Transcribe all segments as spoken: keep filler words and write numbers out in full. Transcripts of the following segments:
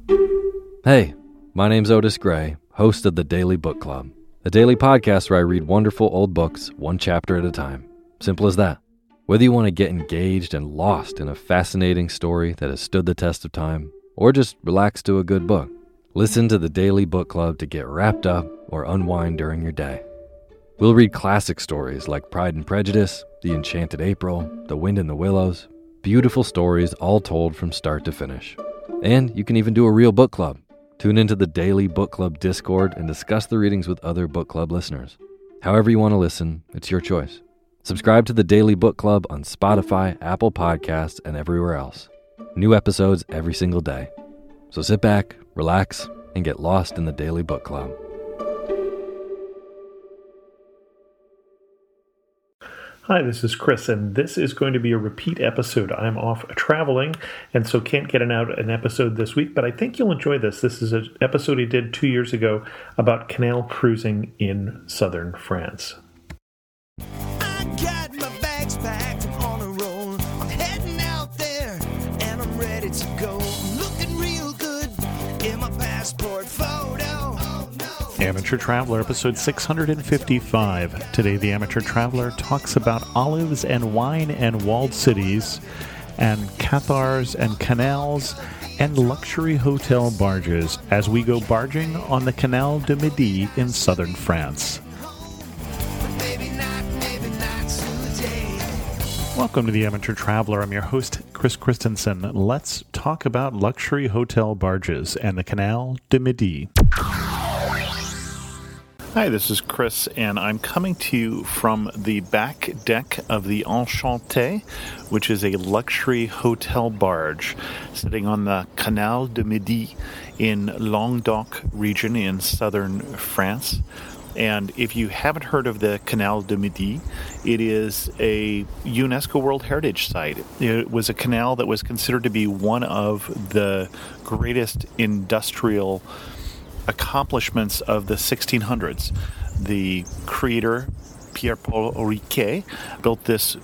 Hey, my name's Otis Gray, host of the Daily Book Club, a daily podcast where I read wonderful old books one chapter at a time. Simple as that. Whether you want to get engaged and lost in a fascinating story that has stood the test of time, or just relax to a good book, listen to the Daily Book Club to get wrapped up or unwind during your day. We'll read classic stories like Pride and Prejudice, The Enchanted April, The Wind in the Willows, beautiful stories all told from start to finish. And you can even do a real book club. Tune into the Daily Book Club Discord and discuss the readings with other book club listeners. However you want to listen, it's your choice. Subscribe to the Daily Book Club on Spotify, Apple Podcasts, and everywhere else. New episodes every single day. So sit back, relax, and get lost in the Daily Book Club. Hi, this is Chris, and this is going to be a repeat episode. I'm off traveling, and so can't get an out an episode this week, but I think you'll enjoy this. This is an episode I did two years ago about canal cruising in southern France. I got my bags packed, I'm on a roll. I'm heading out there, and I'm ready to go. I'm looking real good in my passport photo. Oh, no. Amateur Traveler, episode six hundred fifty-five. Today, the Amateur Traveler talks about olives and wine and walled cities, and cathars and canals, and luxury hotel barges as we go barging on the Canal du Midi in southern France. Maybe not, maybe not today. Welcome to the Amateur Traveler. I'm your host, Chris Christensen. Let's talk about luxury hotel barges and the Canal du Midi. Hi, this is Chris, and I'm coming to you from the back deck of the Enchanté, which is a luxury hotel barge sitting on the Canal du Midi in Languedoc region in southern France. And if you haven't heard of the Canal du Midi, it is a UNESCO World Heritage Site. It was a canal that was considered to be one of the greatest industrial accomplishments of the sixteen hundreds. The creator, Pierre-Paul Riquet, built this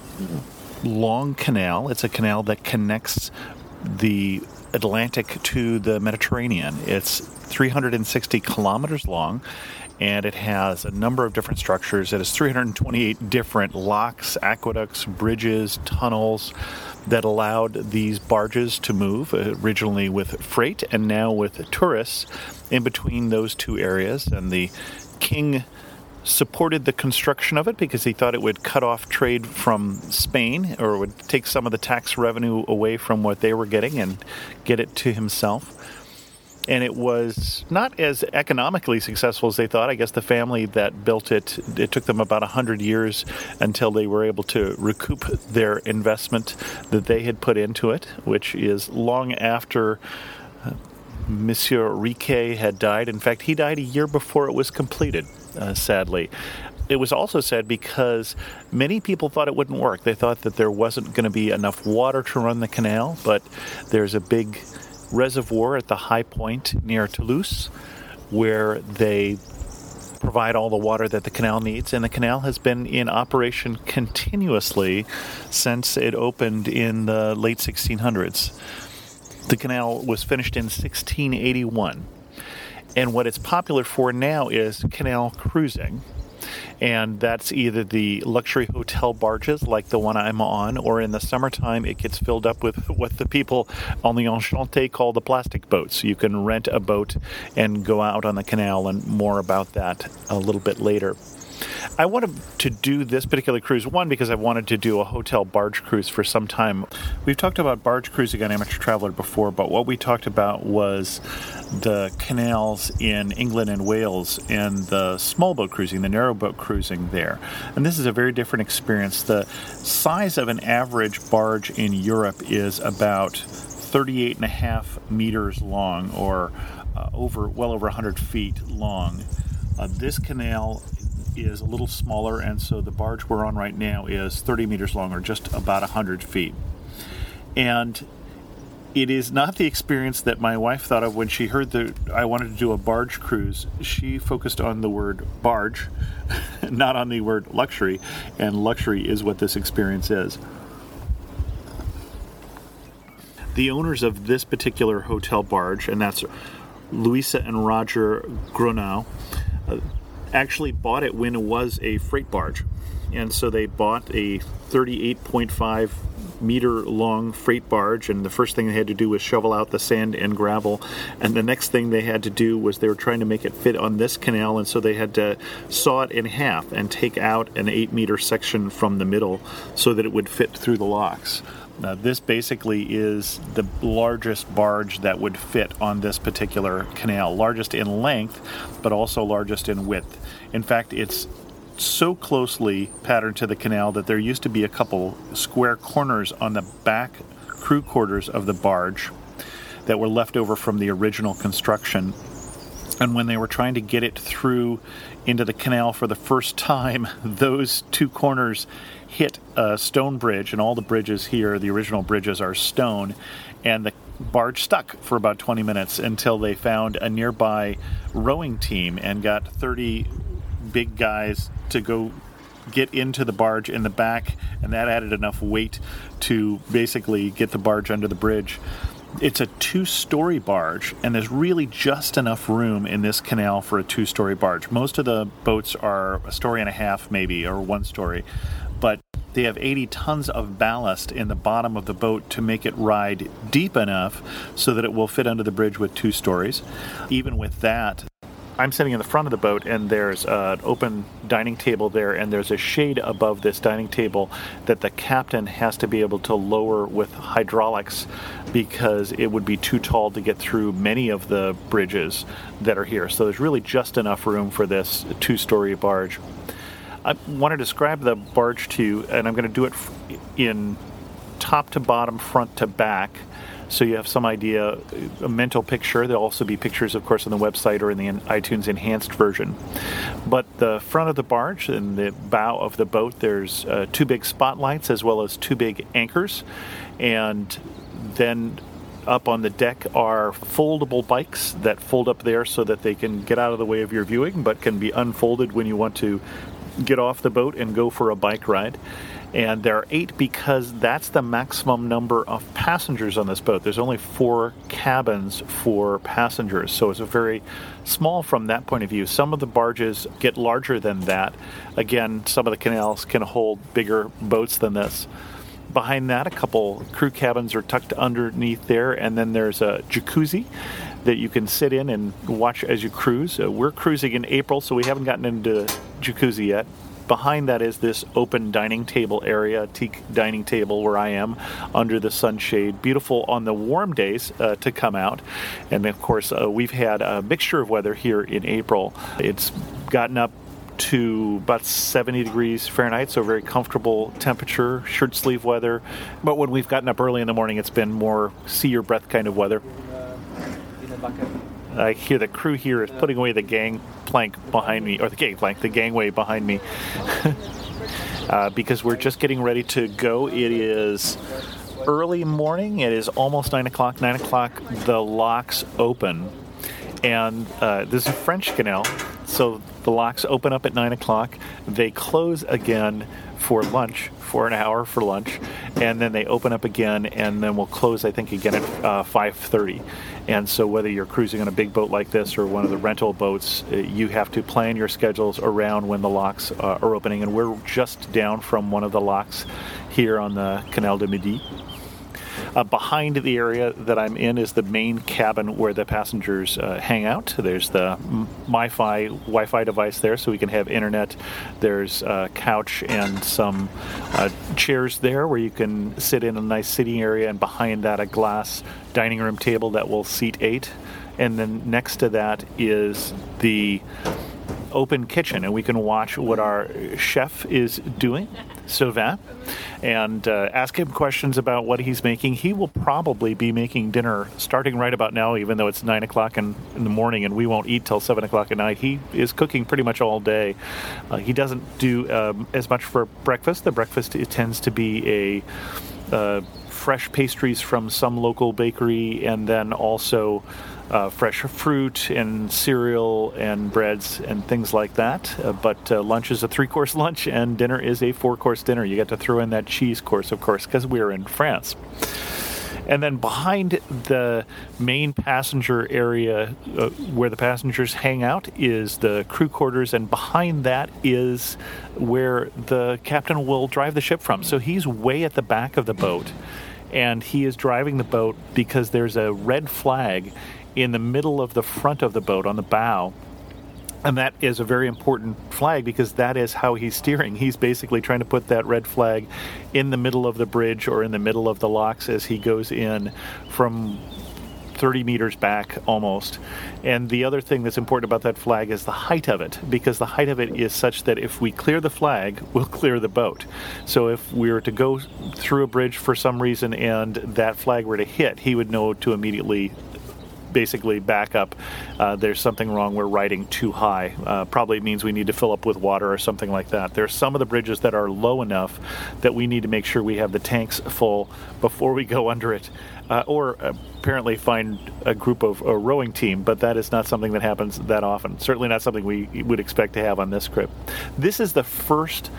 long canal. It's a canal that connects the Atlantic to the Mediterranean. It's three hundred sixty kilometers long, and it has a number of different structures. It has three hundred twenty-eight different locks, aqueducts, bridges, tunnels that allowed these barges to move, originally with freight and now with tourists in between those two areas. And the king supported the construction of it because he thought it would cut off trade from Spain, or would take some of the tax revenue away from what they were getting and get it to himself. And it was not as economically successful as they thought. I guess the family that built it, it took them about one hundred years until they were able to recoup their investment that they had put into it, which is long after uh, Monsieur Riquet had died. In fact, he died a year before it was completed, uh, sadly. It was also sad because many people thought it wouldn't work. They thought that there wasn't going to be enough water to run the canal, but there's a big reservoir at the high point near Toulouse where they provide all the water that the canal needs, and the canal has been in operation continuously since it opened in the late sixteen hundreds. The canal was finished in sixteen eighty-one, and what it's popular for now is canal cruising. And that's either the luxury hotel barges like the one I'm on, or in the summertime it gets filled up with what the people on the Enchanté call the plastic boats. You can rent a boat and go out on the canal, and more about that a little bit later. I wanted to do this particular cruise, one, because I've wanted to do a hotel barge cruise for some time. We've talked about barge cruising on Amateur Traveler before, but what we talked about was the canals in England and Wales and the small boat cruising, the narrowboat cruising there. And this is a very different experience. The size of an average barge in Europe is about thirty-eight and a half meters long, or uh, over well over one hundred feet long. Uh, this canal is a little smaller, and so the barge we're on right now is thirty meters long, or just about one hundred feet. And it is not the experience that my wife thought of when she heard that I wanted to do a barge cruise. She focused on the word barge, not on the word luxury, and luxury is what this experience is. the owners of this particular hotel barge, and that's Louisa and Roger Gronau, uh, actually bought it when it was a freight barge. And so they bought a thirty-eight point five meter long freight barge, and the first thing they had to do was shovel out the sand and gravel, and the next thing they had to do was they were trying to make it fit on this canal, and so they had to saw it in half and take out an eight meter section from the middle so that it would fit through the locks. Now, this basically is the largest barge that would fit on this particular canal, largest in length, but also largest in width. In fact, it's so closely patterned to the canal that there used to be a couple square corners on the back crew quarters of the barge that were left over from the original construction. And when they were trying to get it through into the canal for the first time, those two corners hit a stone bridge, and all the bridges here, the original bridges, are stone, and the barge stuck for about twenty minutes until they found a nearby rowing team and got thirty big guys to go get into the barge in the back, and that added enough weight to basically get the barge under the bridge. It's a two-story barge, and there's really just enough room in this canal for a two-story barge. Most of the boats are a story and a half, maybe, or one story, but they have eighty tons of ballast in the bottom of the boat to make it ride deep enough so that it will fit under the bridge with two stories. Even with that, I'm sitting in the front of the boat, and there's an open dining table there, and there's a shade above this dining table that the captain has to be able to lower with hydraulics because it would be too tall to get through many of the bridges that are here. So there's really just enough room for this two-story barge. I want to describe the barge to you, and I'm going to do it in top to bottom, front to back, so you have some idea, a mental picture. There'll also be pictures, of course, on the website or in the iTunes enhanced version. But the front of the barge and the bow of the boat, there's uh, two big spotlights as well as two big anchors. And then up on the deck are foldable bikes that fold up there so that they can get out of the way of your viewing, but can be unfolded when you want to get off the boat and go for a bike ride. And there are eight because that's the maximum number of passengers on this boat. There's only four cabins for passengers, so it's a very small from that point of view. Some of the barges get larger than that. Again, some of the canals can hold bigger boats than this. Behind that, a couple crew cabins are tucked underneath there, and then there's a jacuzzi that you can sit in and watch as you cruise. Uh, we're cruising in April, so we haven't gotten into jacuzzi yet. Behind that is this open dining table area, teak dining table where I am under the sunshade. Beautiful on the warm days uh, to come out. And of course, uh, we've had a mixture of weather here in April. It's gotten up to about seventy degrees Fahrenheit, so very comfortable temperature, shirt sleeve weather. But when we've gotten up early in the morning, it's been more see your breath kind of weather. I hear the crew here is putting away the gangplank behind me, or the gangplank, the gangway behind me, uh, because we're just getting ready to go. It is early morning. It is almost nine o'clock. Nine o'clock, the locks open, and uh, this is a French canal, so the locks open up at nine o'clock. They close again for lunch, for an hour for lunch, and then they open up again, and then we'll close, I think, again at uh, five thirty. And so whether you're cruising on a big boat like this or one of the rental boats, uh, you have to plan your schedules around when the locks uh, are opening. And we're just down from one of the locks here on the Canal du Midi. Uh, behind the area that I'm in is the main cabin where the passengers uh, hang out. There's the MiFi Wi-Fi device there, so we can have internet. There's a couch and some uh, chairs there where you can sit in a nice sitting area, and behind that a glass dining room table that will seat eight. And then next to that is the open kitchen, and we can watch what our chef is doing, Sylvain, and uh, ask him questions about what he's making. He will probably be making dinner starting right about now, even though it's nine o'clock in, in the morning and we won't eat till seven o'clock at night. He is cooking pretty much all day. Uh, he doesn't do um, as much for breakfast. The breakfast, it tends to be a uh, fresh pastries from some local bakery, and then also Uh, fresh fruit and cereal and breads and things like that. Uh, but uh, lunch is a three-course lunch, and dinner is a four-course dinner. You get to throw in that cheese course, of course, because we're in France. And then behind the main passenger area uh, where the passengers hang out is the crew quarters, and behind that is where the captain will drive the ship from. So he's way at the back of the boat, and he is driving the boat because there's a red flag in the middle of the front of the boat on the bow. And that is a very important flag because that is how he's steering. He's basically trying to put that red flag in the middle of the bridge or in the middle of the locks as he goes in from thirty meters back almost. And the other thing that's important about that flag is the height of it, because the height of it is such that if we clear the flag, we'll clear the boat. So if we were to go through a bridge for some reason and that flag were to hit, he would know to immediately basically back up. Uh, there's something wrong. We're riding too high. Uh, probably means we need to fill up with water or something like that. There are some of the bridges that are low enough that we need to make sure we have the tanks full before we go under it. Uh, or apparently find a group of a rowing team, but that is not something that happens that often. Certainly not something we would expect to have on this trip. This is the first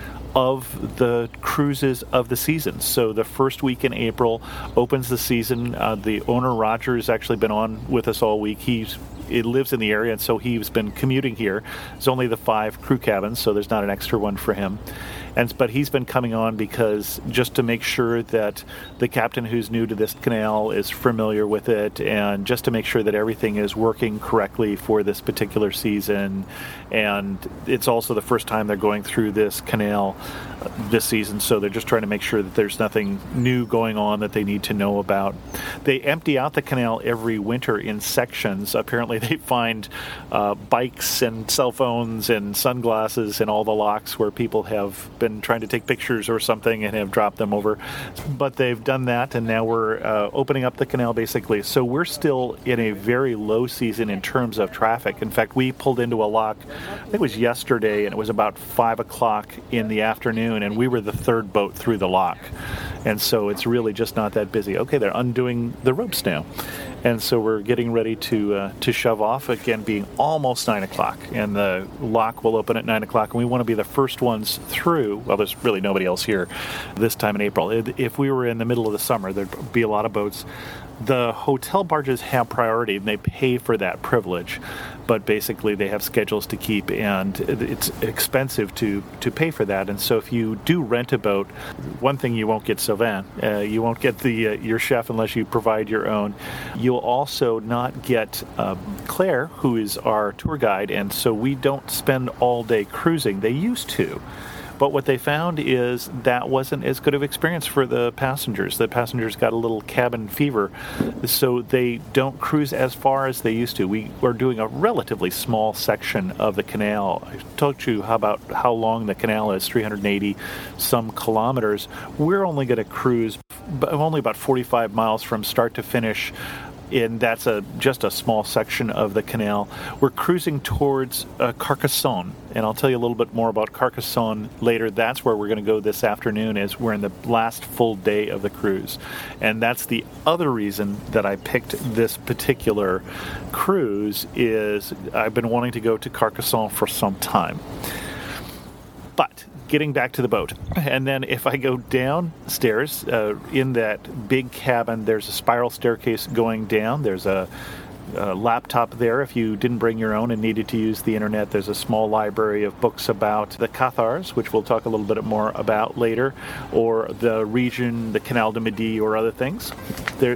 of the cruises of the season. So the first week in April opens the season. Uh, the owner, Roger, has actually been on with us all week. He's It lives in the area, and so he's been commuting here. There's only the five crew cabins, so there's not an extra one for him. And but he's been coming on because just to make sure that the captain who's new to this canal is familiar with it, and just to make sure that everything is working correctly for this particular season. And it's also the first time they're going through this canal this season, so they're just trying to make sure that there's nothing new going on that they need to know about. They empty out the canal every winter in sections. Apparently they find uh, bikes and cell phones and sunglasses in all the locks where people have been trying to take pictures or something and have dropped them over. But they've done that, and now we're uh, opening up the canal basically. So we're still in a very low season in terms of traffic. In fact, we pulled into a lock, I think it was yesterday, and it was about five o'clock in the afternoon, and we were the third boat through the lock. And so it's really just not that busy. Okay, they're undoing the ropes now. And so we're getting ready to uh, to shove off, again being almost nine o'clock. And the lock will open at nine o'clock, and we want to be the first ones through. Well, there's really nobody else here this time in April. If we were in the middle of the summer, there'd be a lot of boats. The hotel barges have priority, and they pay for that privilege. But basically, they have schedules to keep, and it's expensive to, to pay for that. And so if you do rent a boat, one thing you won't get Sylvain. Uh, you won't get the uh, your chef unless you provide your own. You'll also not get um, Claire, who is our tour guide, and so we don't spend all day cruising. They used to. But what they found is that wasn't as good of an experience for the passengers. The passengers got a little cabin fever, so they don't cruise as far as they used to. We are doing a relatively small section of the canal. I told you how about how long the canal is, three hundred eighty some kilometers. We're only going to cruise only about forty-five miles from start to finish, and that's a just a small section of the canal. We're cruising towards uh, Carcassonne, and I'll tell you a little bit more about Carcassonne later. That's where we're going to go this afternoon, as we're in the last full day of the cruise. And that's the other reason that I picked this particular cruise, is I've been wanting to go to Carcassonne for some time. But getting back to the boat, and then if I go downstairs uh, in that big cabin, there's a spiral staircase going down. There's a, a laptop there if you didn't bring your own and needed to use the internet. There's a small library of books about the Cathars, which we'll talk a little bit more about later, or the region, the Canal du Midi, or other things. There.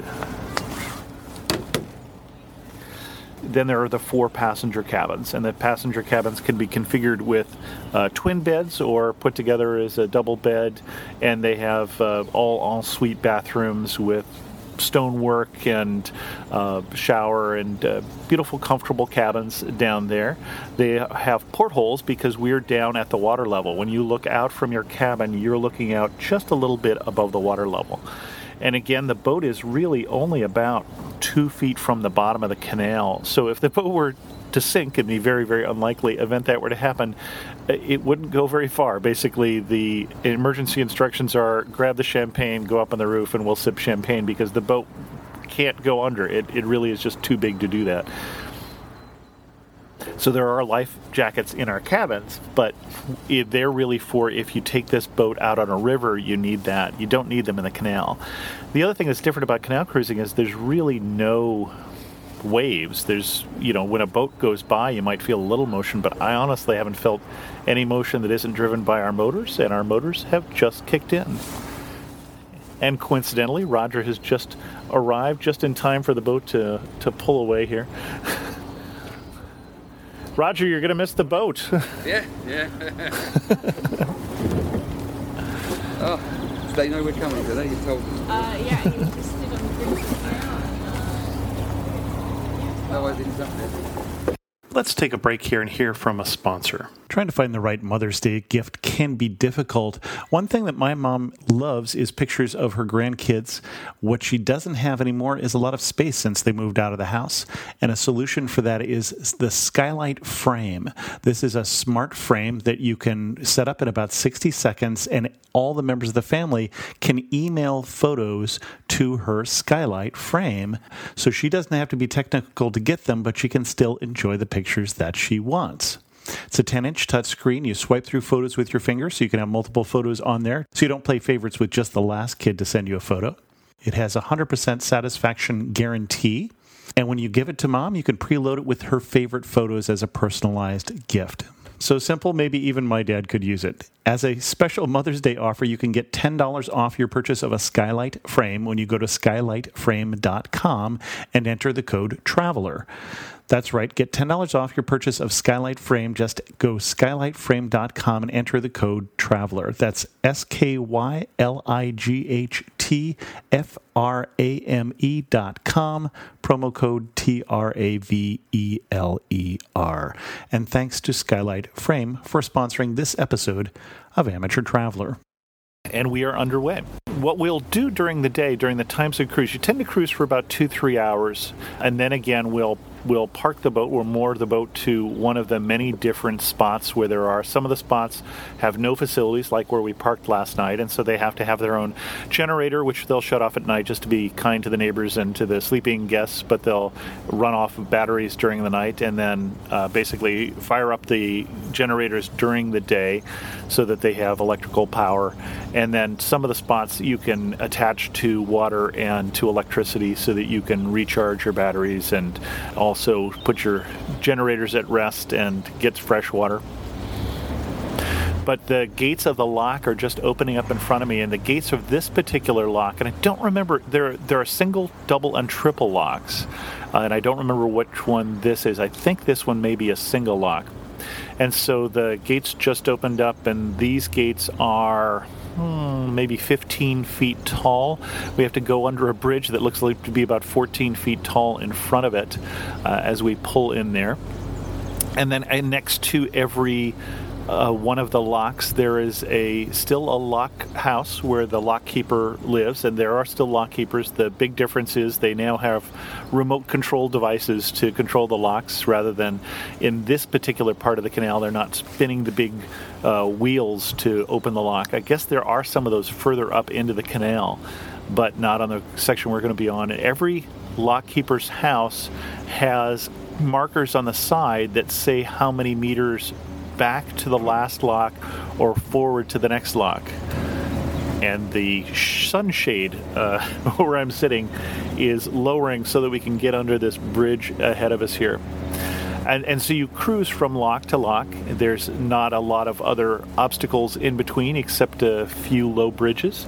Then there are the four passenger cabins, and the passenger cabins can be configured with uh, twin beds or put together as a double bed, and they have uh, all ensuite bathrooms with stonework and uh, shower and uh, beautiful, comfortable cabins down there. They have portholes because we're down at the water level. When you look out from your cabin, you're looking out just a little bit above the water level. And again, the boat is really only about two feet from the bottom of the canal. So if the boat were to sink, in the very, very unlikely event that were to happen, it wouldn't go very far. Basically, the emergency instructions are grab the champagne, go up on the roof, and we'll sip champagne, because the boat can't go under. It, it really is just too big to do that. So there are life jackets in our cabins, but they're really for if you take this boat out on a river, you need that. You don't need them in the canal. The other thing that's different about canal cruising is there's really no waves. There's, you know, when a boat goes by, you might feel a little motion, but I honestly haven't felt any motion that isn't driven by our motors, and our motors have just kicked in. And coincidentally, Roger has just arrived just in time for the boat to, to pull away here. Roger, you're going to miss the boat. Yeah, yeah. Oh, so they know we're coming, do they? You told them? Uh, yeah, he was just stood on the bridge here. No, I didn't. Let's take a break here and hear from a sponsor. Trying to find the right Mother's Day gift can be difficult. One thing that my mom loves is pictures of her grandkids. What she doesn't have anymore is a lot of space since they moved out of the house. And a solution for that is the Skylight Frame. This is a smart frame that you can set up in about sixty seconds, and all the members of the family can email photos to her Skylight Frame. So she doesn't have to be technical to get them, but she can still enjoy the pictures that she wants. It's a ten-inch touchscreen. You swipe through photos with your finger, so you can have multiple photos on there, so you don't play favorites with just the last kid to send you a photo. It has a one hundred percent satisfaction guarantee, and when you give it to mom, you can preload it with her favorite photos as a personalized gift. So simple, maybe even my dad could use it. As a special Mother's Day offer, you can get ten dollars off your purchase of a Skylight Frame when you go to skylight frame dot com and enter the code TRAVELER. That's right. Get ten dollars off your purchase of Skylight Frame. Just go skylight frame dot com and enter the code TRAVELER. That's S K Y L I G H T F R A M E dot com. Promo code T R A V E L E R. And thanks to Skylight Frame for sponsoring this episode of Amateur Traveler. And we are underway. What we'll do during the day, during the times of cruise, you tend to cruise for about two, three hours. And then again, we'll we'll park the boat, we'll moor the boat to one of the many different spots where there are. Some of the spots have no facilities, like where we parked last night, and so they have to have their own generator, which they'll shut off at night just to be kind to the neighbors and to the sleeping guests, but they'll run off of batteries during the night and then uh, basically fire up the generators during the day so that they have electrical power. And then some of the spots you can attach to water and to electricity so that you can recharge your batteries and also put your generators at rest and get fresh water. But the gates of the lock are just opening up in front of me, and the gates of this particular lock, and I don't remember, there, there are single, double, and triple locks, uh, and I don't remember which one this is. I think this one may be a single lock. And so the gates just opened up, and these gates are Hmm, maybe fifteen feet tall. We have to go under a bridge that looks like to be about fourteen feet tall in front of it uh, as we pull in there. And then uh, next to every uh, one of the locks, there is a still a lock house where the lock keeper lives, and there are still lock keepers. The big difference is they now have remote control devices to control the locks, rather than in this particular part of the canal, they're not spinning the big uh, wheels to open the lock. I guess there are some of those further up into the canal, but not on the section we're going to be on. Every lock keeper's house has markers on the side that say how many meters back to the last lock or forward to the next lock. And the sunshade uh, where I'm sitting is lowering so that we can get under this bridge ahead of us here. And, and so you cruise from lock to lock. There's not a lot of other obstacles in between except a few low bridges.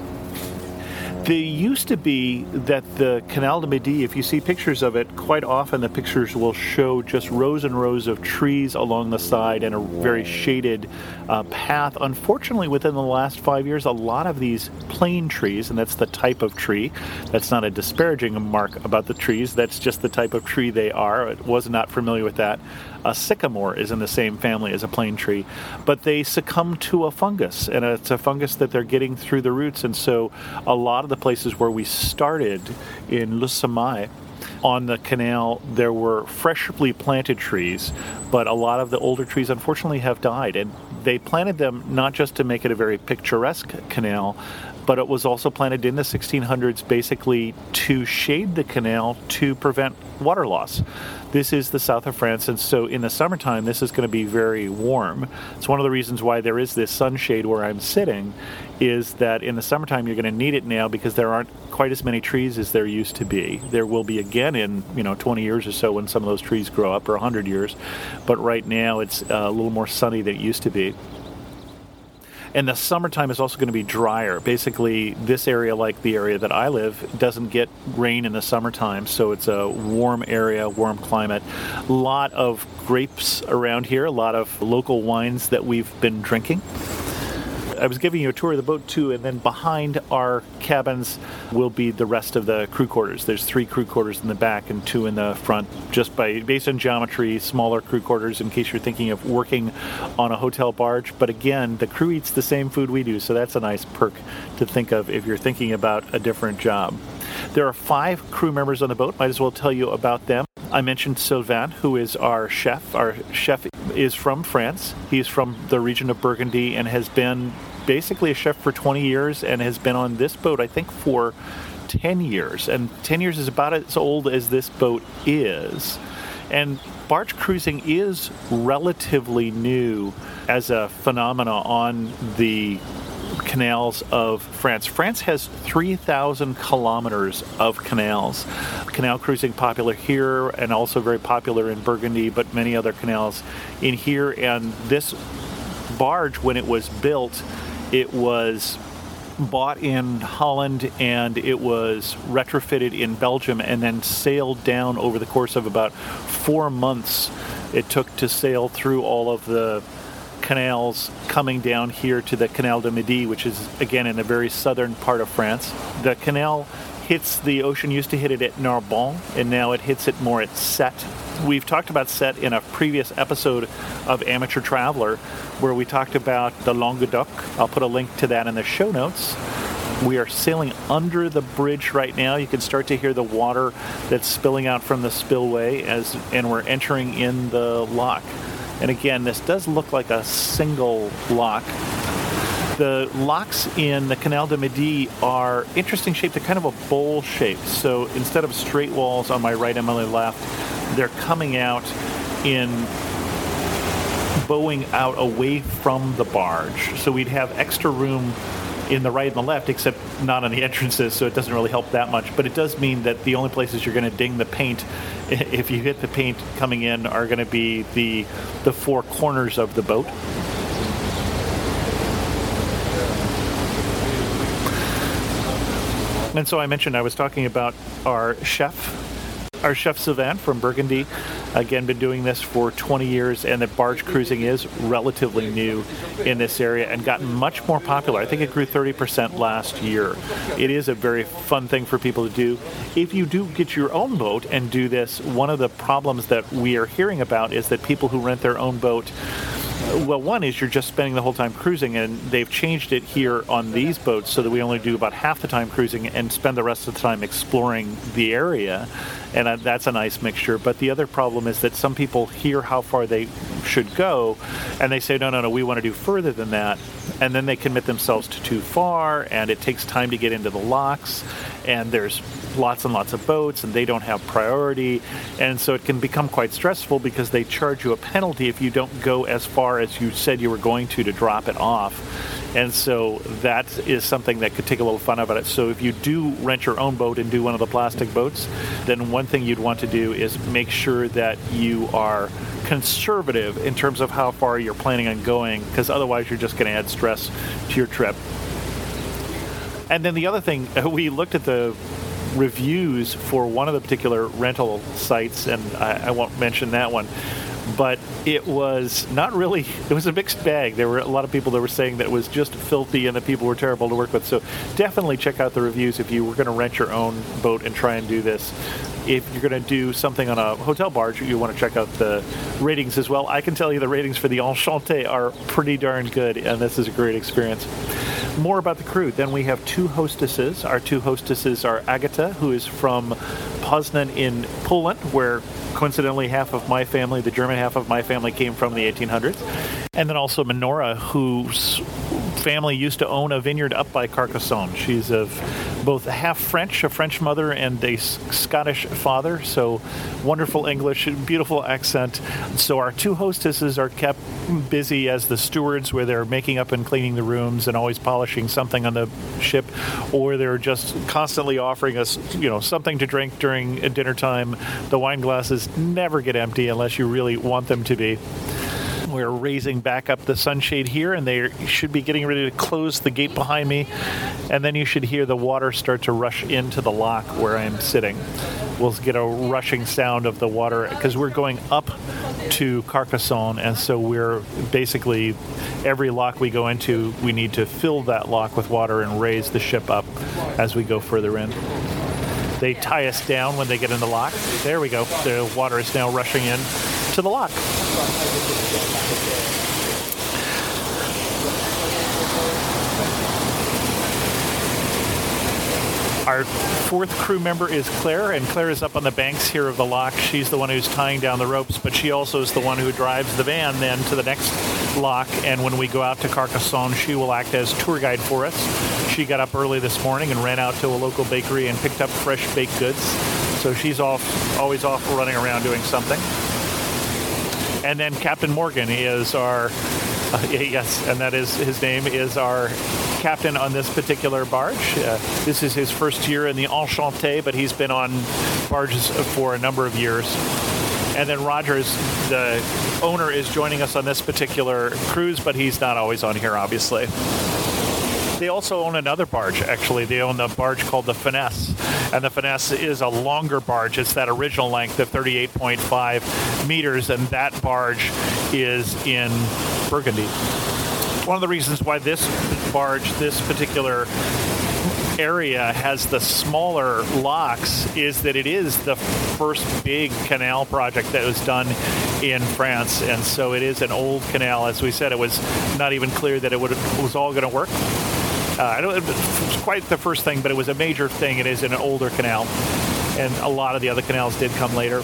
They used to be that the Canal du Midi, if you see pictures of it, quite often the pictures will show just rows and rows of trees along the side and a very shaded uh, path. Unfortunately, within the last five years, a lot of these plane trees, and that's the type of tree, that's not a disparaging remark about the trees, that's just the type of tree they are. I was not familiar with that. A sycamore is in the same family as a plane tree, but they succumb to a fungus, and it's a fungus that they're getting through the roots. And so a lot of the places where we started in Le Sommet on the canal, there were freshly planted trees, but a lot of the older trees unfortunately have died, and they planted them not just to make it a very picturesque canal, but it was also planted in the sixteen hundreds basically to shade the canal to prevent water loss. This is the south of France, and so in the summertime, this is going to be very warm. It's one of the reasons why there is this sunshade where I'm sitting, is that in the summertime, you're going to need it now because there aren't quite as many trees as there used to be. There will be again in, you know, twenty years or so when some of those trees grow up, or one hundred years. But right now, it's uh, a little more sunny than it used to be. And the summertime is also going to be drier. Basically, this area, like the area that I live, doesn't get rain in the summertime, so it's a warm area, warm climate. A lot of grapes around here, a lot of local wines that we've been drinking. I was giving you a tour of the boat too, and then behind our cabins will be the rest of the crew quarters. There's three crew quarters in the back and two in the front, just by based on geometry, smaller crew quarters in case you're thinking of working on a hotel barge. But again, the crew eats the same food we do, so that's a nice perk to think of if you're thinking about a different job. There are five crew members on the boat. Might as well tell you about them. I mentioned Sylvain, who is our chef. Our chef is from France. He's from the region of Burgundy and has been basically a chef for twenty years and has been on this boat, I think, for ten years. And ten years is about as old as this boat is. And barge cruising is relatively new as a phenomena on the canals of France. France has three thousand kilometers of canals. Canal cruising popular here and also very popular in Burgundy, but many other canals in here. And this barge, when it was built, it was bought in Holland and it was retrofitted in Belgium and then sailed down over the course of about four months. It took to sail through all of the canals coming down here to the Canal de Midi, which is again in the very southern part of France. The canal hits the ocean, used to hit it at Narbonne, and now it hits it more at Sète. We've talked about Sète in a previous episode of Amateur Traveler, where we talked about the Languedoc. I'll put a link to that in the show notes. We are sailing under the bridge right now. You can start to hear the water that's spilling out from the spillway, as and we're entering in the lock. And again, this does look like a single lock. The locks in the Canal de Midi are interesting shape. They're kind of a bowl shape. So instead of straight walls on my right and my left, they're coming out in bowing out away from the barge. So we'd have extra room in the right and the left, except not on the entrances, so it doesn't really help that much. But it does mean that the only places you're going to ding the paint, if you hit the paint coming in, are going to be the the four corners of the boat. And so I mentioned I was talking about our chef, our chef Sylvain from Burgundy. Again, been doing this for twenty years, and that barge cruising is relatively new in this area and gotten much more popular. I think it grew thirty percent last year. It is a very fun thing for people to do. If you do get your own boat and do this, one of the problems that we are hearing about is that people who rent their own boat, well, one is you're just spending the whole time cruising, and they've changed it here on these boats so that we only do about half the time cruising and spend the rest of the time exploring the area, and that's a nice mixture. But the other problem is that some people hear how far they should go, and they say, no, no, no, we want to do further than that, and then they commit themselves to too far, and it takes time to get into the locks, and there's lots and lots of boats, and they don't have priority, and so it can become quite stressful because they charge you a penalty if you don't go as far as you said you were going to to drop it off. And so that is something that could take a little fun out of it. So if you do rent your own boat and do one of the plastic boats, then one thing you'd want to do is make sure that you are conservative in terms of how far you're planning on going, because otherwise you're just going to add stress to your trip. And then the other thing, we looked at the reviews for one of the particular rental sites, and I, I won't mention that one, but it was not really, it was a mixed bag. There were a lot of people that were saying that it was just filthy and that people were terrible to work with. So definitely check out the reviews if you were going to rent your own boat and try and do this. If you're going to do something on a hotel barge, you want to check out the ratings as well. I can tell you the ratings for the Enchanté are pretty darn good, and this is a great experience. More about the crew. Then we have two hostesses. Our two hostesses are Agata, who is from Poznan in Poland, where coincidentally half of my family, the German half of my family, came from the eighteen hundreds. And then also Menora, whose family used to own a vineyard up by Carcassonne. She's of both half French, a French mother, and a Scottish father, so wonderful English, beautiful accent. So our two hostesses are kept busy as the stewards, where they're making up and cleaning the rooms and always polishing something on the ship, or they're just constantly offering us, you know, something to drink during dinner time. The wine glasses never get empty unless you really want them to be. We're raising back up the sunshade here, and they should be getting ready to close the gate behind me. And then you should hear the water start to rush into the lock where I'm sitting. We'll get a rushing sound of the water because we're going up to Carcassonne, and so we're basically, every lock we go into, we need to fill that lock with water and raise the ship up as we go further in. They tie us down when they get in the lock. There we go. The water is now rushing in to the lock. Our fourth crew member is Claire, and Claire is up on the banks here of the lock. She's the one who's tying down the ropes, but she also is the one who drives the van then to the next lock, and when we go out to Carcassonne, she will act as tour guide for us. She got up early this morning and ran out to a local bakery and picked up fresh baked goods, so she's off, always off running around doing something. And then Captain Morgan is our, uh, yes, and that is, his name is our captain on this particular barge. Uh, this is his first year in the Enchanté, but he's been on barges for a number of years. And then Rogers, the owner, is joining us on this particular cruise, but he's not always on here, obviously. They also own another barge, actually. They own the barge called the Finesse. And the Finesse is a longer barge. It's that original length of thirty-eight point five meters, and that barge is in Burgundy. One of the reasons why this barge, this particular area, has the smaller locks is that it is the first big canal project that was done in France, and so it is an old canal. As we said, it was not even clear that it would it was all going to work. Uh, I don't, it was quite the first thing, but it was a major thing. It is an older canal, and a lot of the other canals did come later.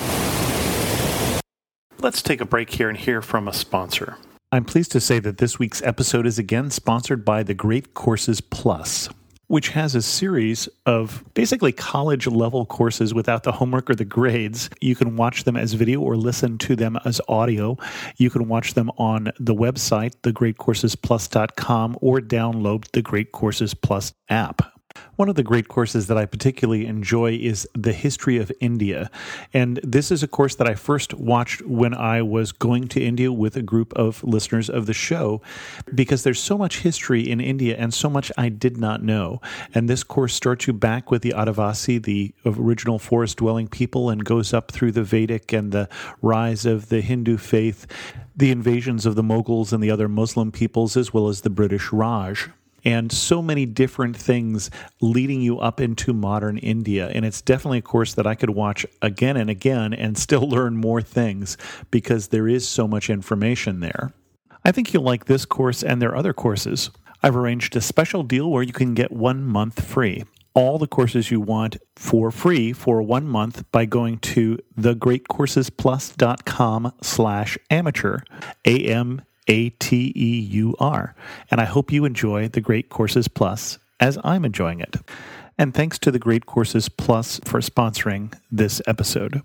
Let's take a break here and hear from a sponsor. I'm pleased to say that this week's episode is again sponsored by the Great Courses Plus, which has a series of basically college-level courses without the homework or the grades. You can watch them as video or listen to them as audio. You can watch them on the website, the great courses plus dot com, or download the Great Courses Plus app. One of the great courses that I particularly enjoy is the History of India. And this is a course that I first watched when I was going to India with a group of listeners of the show, because there's so much history in India and so much I did not know. And this course starts you back with the Adivasi, the original forest-dwelling people, and goes up through the Vedic and the rise of the Hindu faith, the invasions of the Mughals and the other Muslim peoples, as well as the British Raj. And so many different things leading you up into modern India. And it's definitely a course that I could watch again and again and still learn more things because there is so much information there. I think you'll like this course and their other courses. I've arranged a special deal where you can get one month free. All the courses you want for free for one month by going to the great courses plus dot com slash amateur, A M A T E U R. And I hope you enjoy the Great Courses Plus as I'm enjoying it. And thanks to the Great Courses Plus for sponsoring this episode.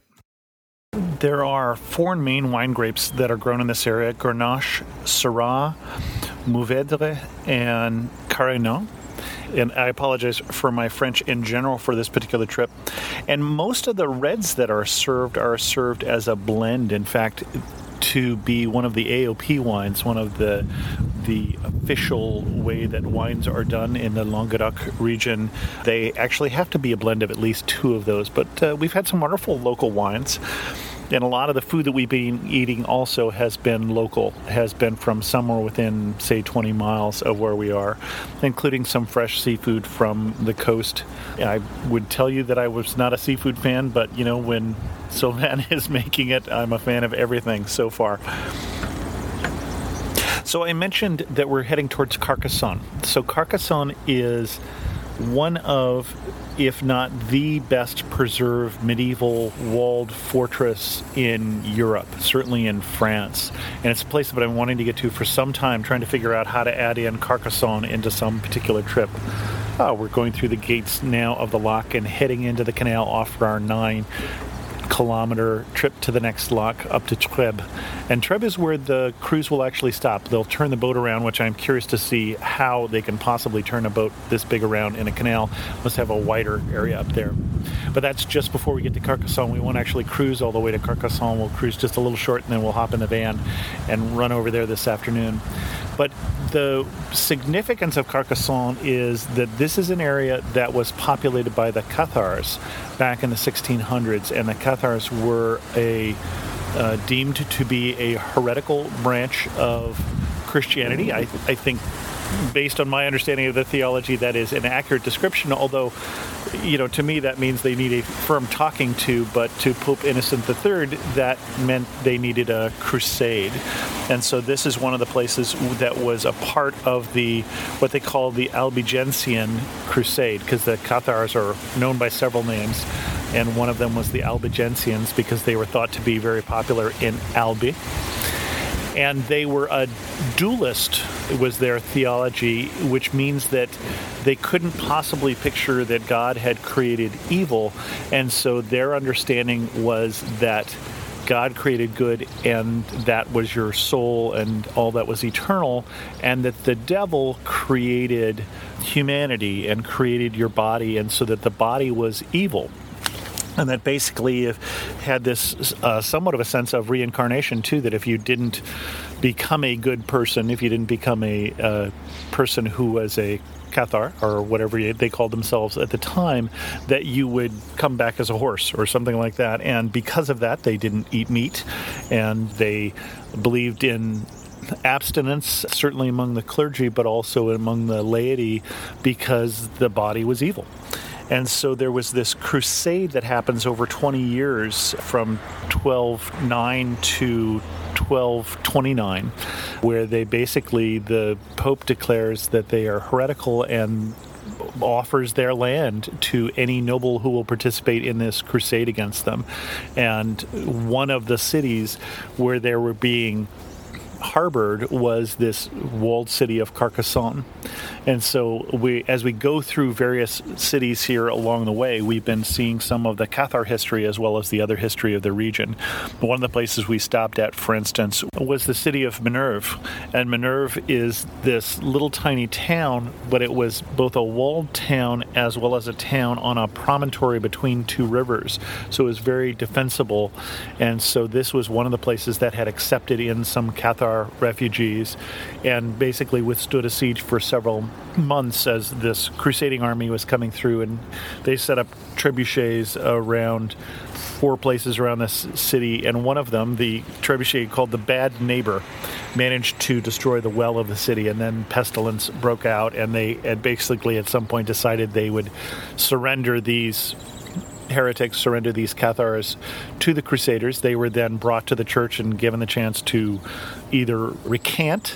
There are four main wine grapes that are grown in this area: Grenache, Syrah, Mourvedre, and Carignan. And I apologize for my French in general for this particular trip. And most of the reds that are served are served as a blend. In fact, to be one of the A O P wines, one of the the official way that wines are done in the Languedoc region, they actually have to be a blend of at least two of those. But uh, we've had some wonderful local wines. And a lot of the food that we've been eating also has been local, has been from somewhere within, say, twenty miles of where we are, including some fresh seafood from the coast. I would tell you that I was not a seafood fan, but, you know, when Sylvain is making it, I'm a fan of everything so far. So I mentioned that we're heading towards Carcassonne. So Carcassonne is one of if not the best preserved medieval walled fortress in Europe, certainly in France. And it's a place that I've been wanting to get to for some time, trying to figure out how to add in Carcassonne into some particular trip. Oh, we're going through the gates now of the lock and heading into the canal off for our nine kilometer trip to the next lock up to Trebbes. And Trebbes is where the cruise will actually stop. They'll turn the boat around, which I'm curious to see how they can possibly turn a boat this big around in a canal. Must have a wider area up there. But that's just before we get to Carcassonne. We won't actually cruise all the way to Carcassonne. We'll cruise just a little short, and then we'll hop in the van and run over there this afternoon. But the significance of Carcassonne is that this is an area that was populated by the Cathars back in the sixteen hundreds, and the Cathars were a uh, deemed to be a heretical branch of Christianity. I, I think, based on my understanding of the theology, that is an accurate description, although, you know, to me that means they need a firm talking to, but to Pope Innocent the Third, that meant they needed a crusade. And so this is one of the places that was a part of the, what they call the Albigensian Crusade, because the Cathars are known by several names, and one of them was the Albigensians because they were thought to be very popular in Albi. And they were a dualist, was their theology, which means that they couldn't possibly picture that God had created evil. And so their understanding was that God created good, and that was your soul and all that was eternal, and that the devil created humanity and created your body, and so that the body was evil. And that basically had this uh, somewhat of a sense of reincarnation, too, that if you didn't become a good person, if you didn't become a uh, person who was a Cathar, or whatever they called themselves at the time, that you would come back as a horse or something like that. And because of that, they didn't eat meat, and they believed in abstinence, certainly among the clergy, but also among the laity, because the body was evil. And so there was this crusade that happens over twenty years from twelve oh nine to twelve twenty-nine, where they basically, the Pope declares that they are heretical and offers their land to any noble who will participate in this crusade against them. And one of the cities where they were being harbored was this walled city of Carcassonne. And so we, as we go through various cities here along the way, we've been seeing some of the Cathar history as well as the other history of the region. One of the places we stopped at, for instance, was the city of Minerve. And Minerve is this little tiny town, but it was both a walled town as well as a town on a promontory between two rivers. So it was very defensible. And so this was one of the places that had accepted in some Cathar refugees and basically withstood a siege for several months as this crusading army was coming through, and they set up trebuchets around four places around this city, and one of them, the trebuchet called the Bad Neighbor, managed to destroy the well of the city, and then pestilence broke out, and they had basically at some point decided they would surrender these heretics, surrender these Cathars to the Crusaders. They were then brought to the church and given the chance to either recant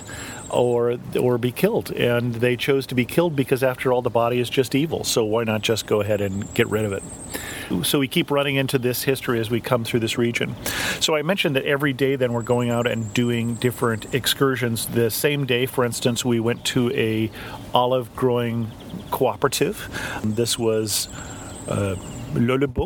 or or be killed. And they chose to be killed because, after all, the body is just evil. So why not just go ahead and get rid of it? So we keep running into this history as we come through this region. So I mentioned that every day then we're going out and doing different excursions. The same day, for instance, we went to a olive growing cooperative. This was uh, Le Lebeau.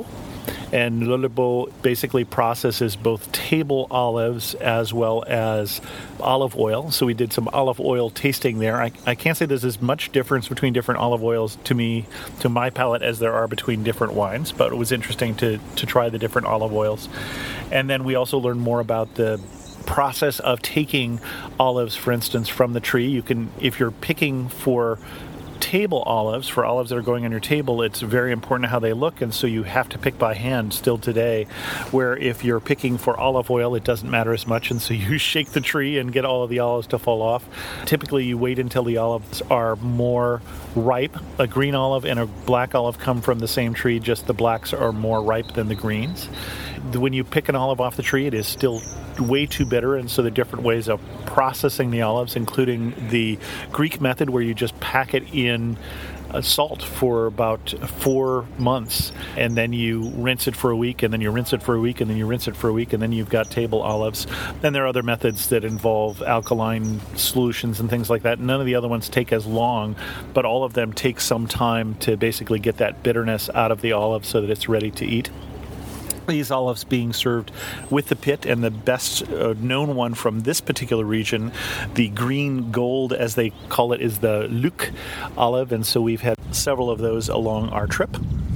And Le Lebeau basically processes both table olives as well as olive oil. So we did some olive oil tasting there. I, I can't say there's as much difference between different olive oils to me, to my palate, as there are between different wines. But it was interesting to, to try the different olive oils. And then we also learned more about the process of taking olives, for instance, from the tree. You can, if you're picking for table olives, for olives that are going on your table, it's very important how they look, and so you have to pick by hand still today, where if you're picking for olive oil, it doesn't matter as much, and so you shake the tree and get all of the olives to fall off. Typically, you wait until the olives are more ripe. A green olive and a black olive come from the same tree, just the blacks are more ripe than the greens. When you pick an olive off the tree, it is still way too bitter, and so the different ways of processing the olives, including the Greek method where you just pack it in uh, salt for about four months, and then you rinse it for a week, and then you rinse it for a week, and then you rinse it for a week, and then you've got table olives. Then there are other methods that involve alkaline solutions and things like that. None of the other ones take as long, but all of them take some time to basically get that bitterness out of the olive so that it's ready to eat. These olives being served with the pit, and the best uh, known one from this particular region, the green gold, as they call it, is the Luc olive, and so we've had several of those along our trip.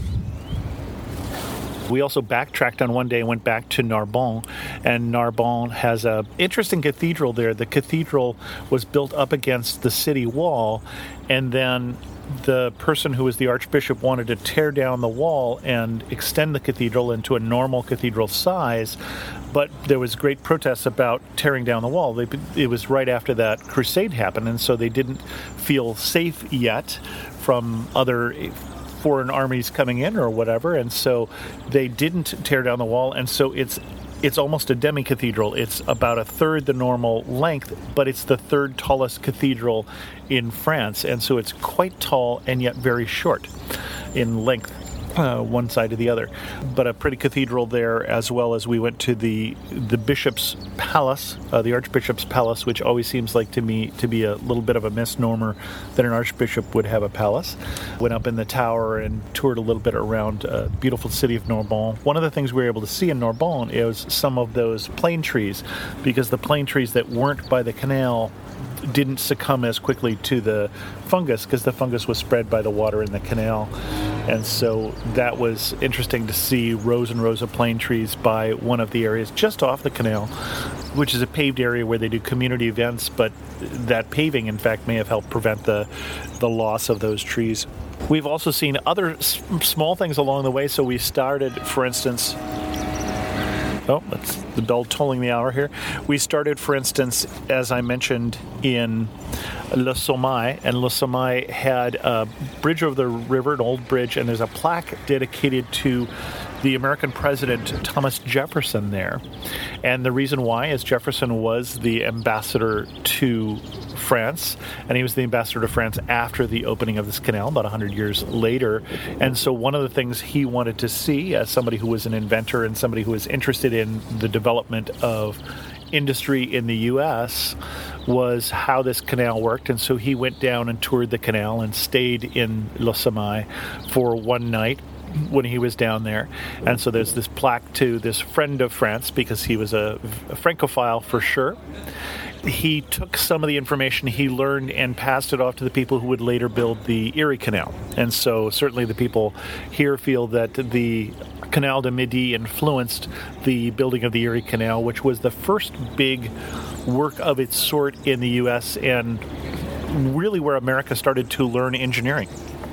We also backtracked on one day and went back to Narbonne, and Narbonne has an interesting cathedral there. The cathedral was built up against the city wall, and then the person who was the archbishop wanted to tear down the wall and extend the cathedral into a normal cathedral size, but there was great protests about tearing down the wall. They, it was right after that crusade happened, and so they didn't feel safe yet from other foreign armies coming in or whatever, and so they didn't tear down the wall, and so it's It's almost a demi-cathedral. It's about a third the normal length, but it's the third tallest cathedral in France, and so it's quite tall and yet very short in length, uh, one side to the other. But a pretty cathedral there, as well as we went to the the bishop's palace, uh, the archbishop's palace, which always seems like to me to be a little bit of a misnomer that an archbishop would have a palace. Went up in the tower and toured a little bit around a beautiful city of Narbonne. One of the things we were able to see in Narbonne is some of those plane trees, because the plane trees that weren't by the canal didn't succumb as quickly to the fungus, because the fungus was spread by the water in the canal. And so that was interesting to see rows and rows of plane trees by one of the areas just off the canal, which is a paved area where they do community events, but that paving, in fact, may have helped prevent the, the loss of those trees. We've also seen other s- small things along the way. So we started, for instance... Oh, that's the bell tolling the hour here. We started, for instance, as I mentioned, in Le Sommeil, and Le Sommeil had a bridge over the river, an old bridge, and there's a plaque dedicated to the American president Thomas Jefferson there. And the reason why is Jefferson was the ambassador to France, and he was the ambassador to France after the opening of this canal, about one hundred years later. And so one of the things he wanted to see, as somebody who was an inventor and somebody who was interested in the development of industry in the U S, was how this canal worked. And so he went down and toured the canal and stayed in Le Sommeil for one night when he was down there. And so there's this plaque to this friend of France, because he was a, a Francophile for sure. He took some of the information he learned and passed it off to the people who would later build the Erie Canal. And so certainly the people here feel that the Canal de Midi influenced the building of the Erie Canal, which was the first big work of its sort in the U S and really where America started to learn engineering.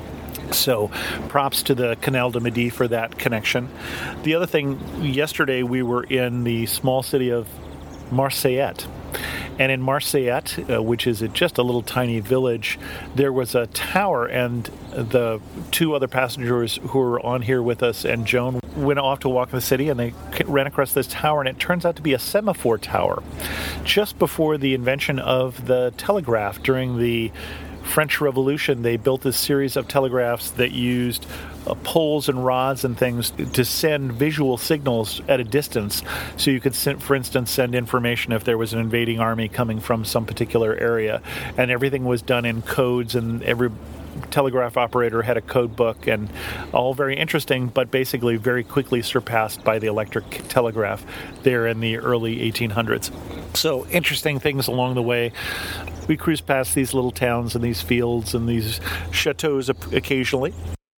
So props to the Canal de Midi for that connection. The other thing, yesterday we were in the small city of Marseillette. And in Marseillette, uh, which is a, just a little tiny village, there was a tower, and the two other passengers who were on here with us and Joan went off to walk the city, and they ran across this tower, and it turns out to be a semaphore tower. Just before the invention of the telegraph during the French Revolution, they built a series of telegraphs that used uh, poles and rods and things to send visual signals at a distance. So you could, send, for instance, send information if there was an invading army coming from some particular area. And everything was done in codes, and every telegraph operator had a code book, and all very interesting, but basically very quickly surpassed by the electric telegraph there in the early eighteen hundreds. So interesting things along the way. We cruise past these little towns and these fields and these chateaus occasionally.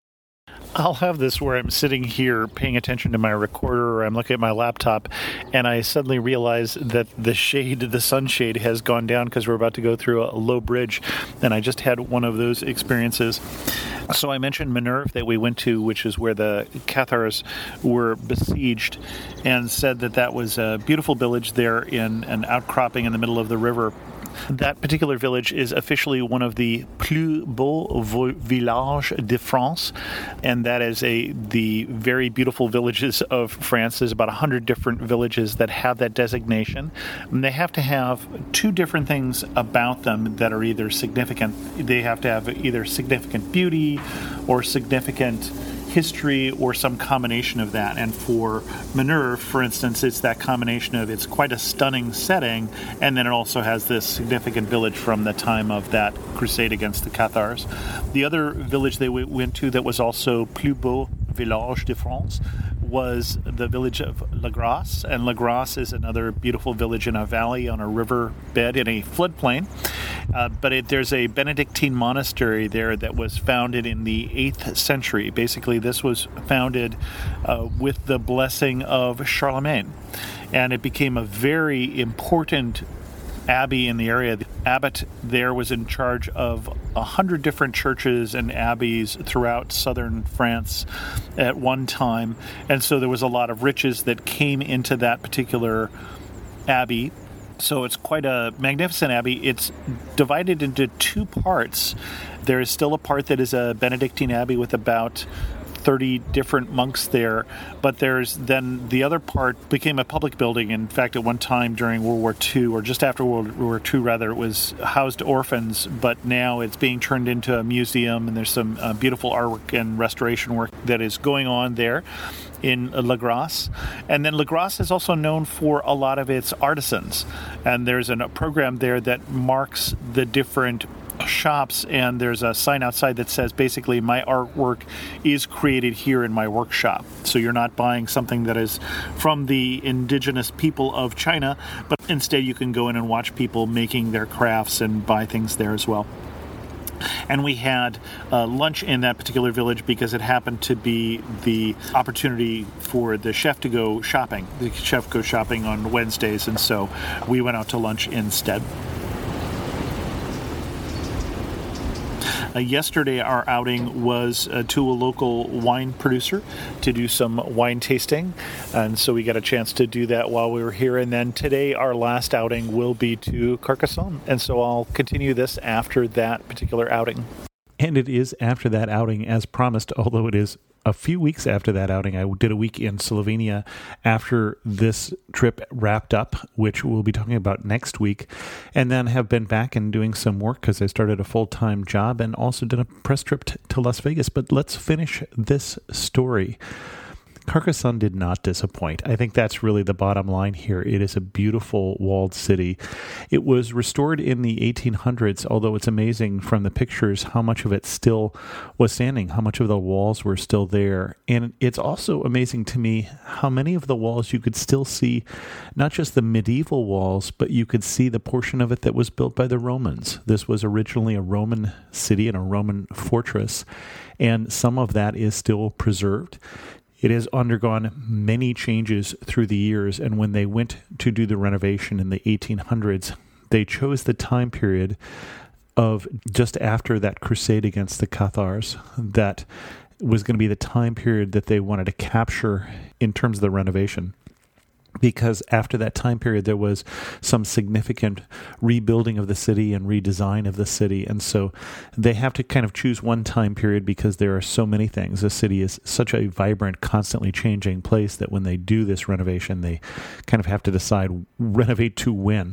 I'll have this where I'm sitting here paying attention to my recorder, or I'm looking at my laptop, and I suddenly realize that the shade, the sunshade has gone down because we're about to go through a low bridge, and I just had one of those experiences. So I mentioned Minerve that we went to, which is where the Cathars were besieged, and said that that was a beautiful village there in an outcropping in the middle of the river. That particular village is officially one of the plus beaux villages de France, and that is a the very beautiful villages of France. There's about one hundred different villages that have that designation, and they have to have two different things about them that are either significant. They have to have either significant beauty or significant history or some combination of that. And for Minerve, for instance, it's that combination of it's quite a stunning setting, and then it also has this significant village from the time of that crusade against the Cathars. The other village they w- went to that was also plus beau village de France was the village of La Grasse, and La Grasse is another beautiful village in a valley on a river bed in a floodplain. Uh, but it, there's a Benedictine monastery there that was founded in the eighth century. Basically, this was founded uh, with the blessing of Charlemagne, and it became a very important abbey in the area. The abbot there was in charge of a hundred different churches and abbeys throughout southern France at one time, and so there was a lot of riches that came into that particular abbey. So it's quite a magnificent abbey. It's divided into two parts. There is still a part that is a Benedictine abbey with about thirty different monks there, but there's then the other part became a public building. In fact, at one time during World War Two, or just after World War Two rather, it was housed orphans, but now it's being turned into a museum, and there's some uh, beautiful artwork and restoration work that is going on there in La Grasse. And then La Grasse is also known for a lot of its artisans, and there's an, a program there that marks the different shops, and there's a sign outside that says basically my artwork is created here in my workshop. So you're not buying something that is from the indigenous people of China, but instead you can go in and watch people making their crafts and buy things there as well. And we had uh, lunch in that particular village because it happened to be the opportunity for the chef to go shopping. The chef goes shopping on Wednesdays, and so we went out to lunch instead. Uh, yesterday, our outing was uh, to a local wine producer to do some wine tasting, and so we got a chance to do that while we were here. And then today, our last outing will be to Carcassonne, and so I'll continue this after that particular outing. And it is after that outing, as promised, although it is a few weeks after that outing. I did a week in Slovenia after this trip wrapped up, which we'll be talking about next week, and then have been back and doing some work because I started a full-time job and also did a press trip t- to Las Vegas. But let's finish this story. Carcassonne did not disappoint. I think that's really the bottom line here. It is a beautiful walled city. It was restored in the eighteen hundreds, although it's amazing from the pictures how much of it still was standing, how much of the walls were still there. And it's also amazing to me how many of the walls you could still see, not just the medieval walls, but you could see the portion of it that was built by the Romans. This was originally a Roman city and a Roman fortress, and some of that is still preserved. It has undergone many changes through the years, and when they went to do the renovation in the eighteen hundreds, they chose the time period of just after that crusade against the Cathars. That was going to be the time period that they wanted to capture in terms of the renovation. Because after that time period, there was some significant rebuilding of the city and redesign of the city. And so they have to kind of choose one time period because there are so many things. The city is such a vibrant, constantly changing place that when they do this renovation, they kind of have to decide renovate to when.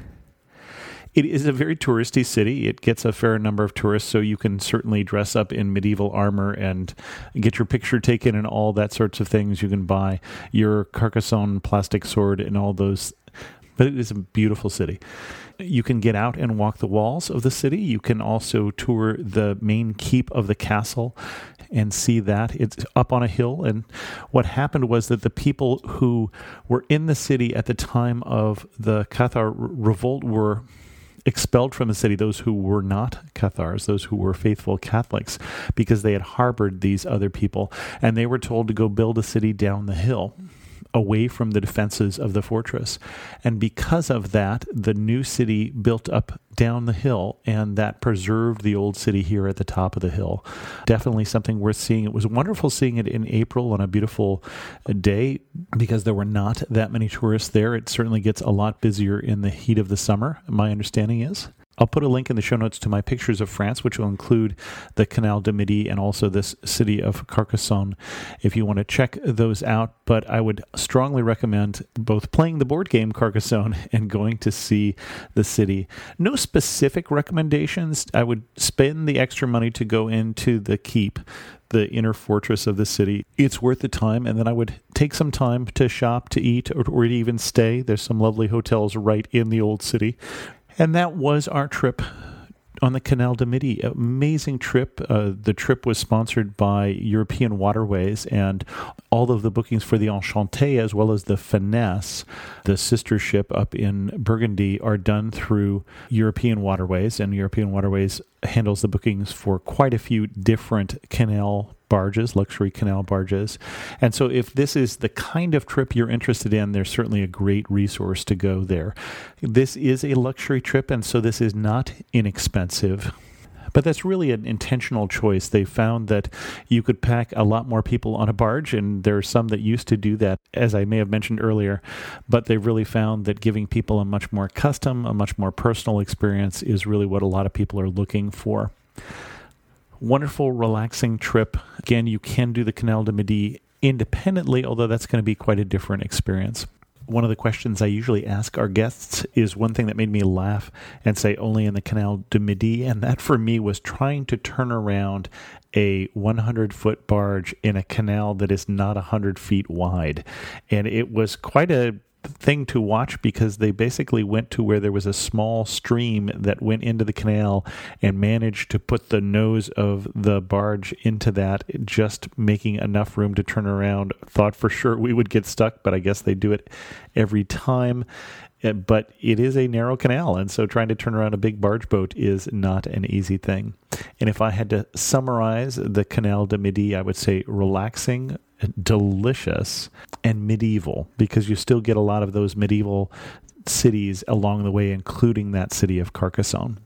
It is a very touristy city. It gets a fair number of tourists, so you can certainly dress up in medieval armor and get your picture taken and all that sorts of things. You can buy your Carcassonne plastic sword and all those. But it is a beautiful city. You can get out and walk the walls of the city. You can also tour the main keep of the castle and see that. It's up on a hill. And what happened was that the people who were in the city at the time of the Cathar revolt were expelled from the city, those who were not Cathars, those who were faithful Catholics, because they had harbored these other people, and they were told to go build a city down the hill. away from the defenses of the fortress. And because of that, the new city built up down the hill, and that preserved the old city here at the top of the hill. Definitely something worth seeing. It was wonderful seeing it in April on a beautiful day because there were not that many tourists there. It certainly gets a lot busier in the heat of the summer, my understanding is. I'll put a link in the show notes to my pictures of France, which will include the Canal du Midi and also this city of Carcassonne, if you want to check those out. But I would strongly recommend both playing the board game Carcassonne and going to see the city. No specific recommendations. I would spend the extra money to go into the keep, the inner fortress of the city. It's worth the time, and then I would take some time to shop, to eat, or, or to even stay. There's some lovely hotels right in the old city. And that was our trip on the Canal du Midi. Amazing trip. Uh, the trip was sponsored by European Waterways, and all of the bookings for the Enchanté as well as the Finesse, the sister ship up in Burgundy, are done through European Waterways, and European Waterways handles the bookings for quite a few different canal barges, luxury canal barges. And so if this is the kind of trip you're interested in, there's certainly a great resource to go there. This is a luxury trip, and so this is not inexpensive. But that's really an intentional choice. They found that you could pack a lot more people on a barge, and there are some that used to do that, as I may have mentioned earlier, but they really found that giving people a much more custom, a much more personal experience is really what a lot of people are looking for. Wonderful, relaxing trip. Again, you can do the Canal du Midi independently, although that's going to be quite a different experience. One of the questions I usually ask our guests is one thing that made me laugh and say only in the Canal du Midi, and that for me was trying to turn around a one hundred foot barge in a canal that is not one hundred feet wide. And it was quite a thing to watch because they basically went to where there was a small stream that went into the canal and managed to put the nose of the barge into that, just making enough room to turn around. Thought for sure we would get stuck, but I guess they do it every time. But it is a narrow canal, and so trying to turn around a big barge boat is not an easy thing. And if I had to summarize the Canal du Midi, I would say relaxing, delicious, and medieval, because you still get a lot of those medieval cities along the way, including that city of Carcassonne.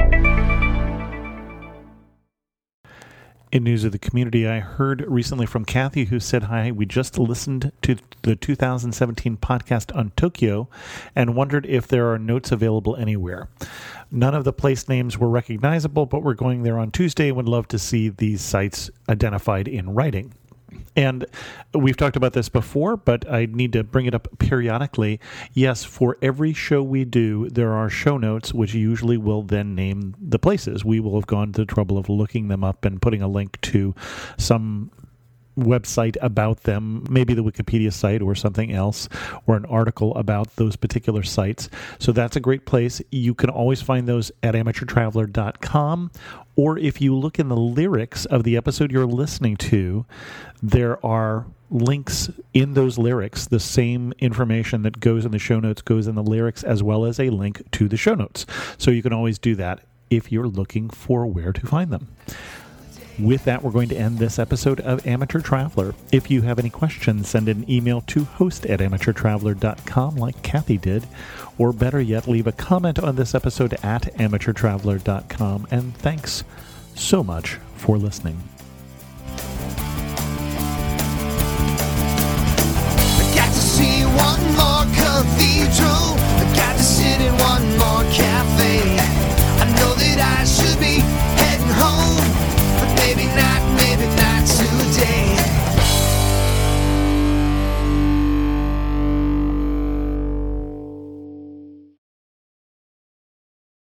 In news of the community, I heard recently from Kathy, who said, hi, we just listened to the two thousand seventeen podcast on Tokyo and wondered if there are notes available anywhere. None of the place names were recognizable, but we're going there on Tuesday and would love to see these sites identified in writing. And we've talked about this before, but I need to bring it up periodically. Yes, for every show we do, there are show notes, which usually will then name the places. We will have gone to the trouble of looking them up and putting a link to some website about them, maybe the Wikipedia site or something else, or an article about those particular sites. So that's a great place. You can always find those at amateur traveler dot com, or if you look in the lyrics of the episode you're listening to, there are links in those lyrics. The same information that goes in the show notes goes in the lyrics, as well as a link to the show notes. So you can always do that if you're looking for where to find them. With that, we're going to end this episode of Amateur Traveler. If you have any questions, send an email to host at amateur traveler dot com like Kathy did, or better yet, leave a comment on this episode at amateur traveler dot com. And thanks so much for listening. I got to see one more cathedral.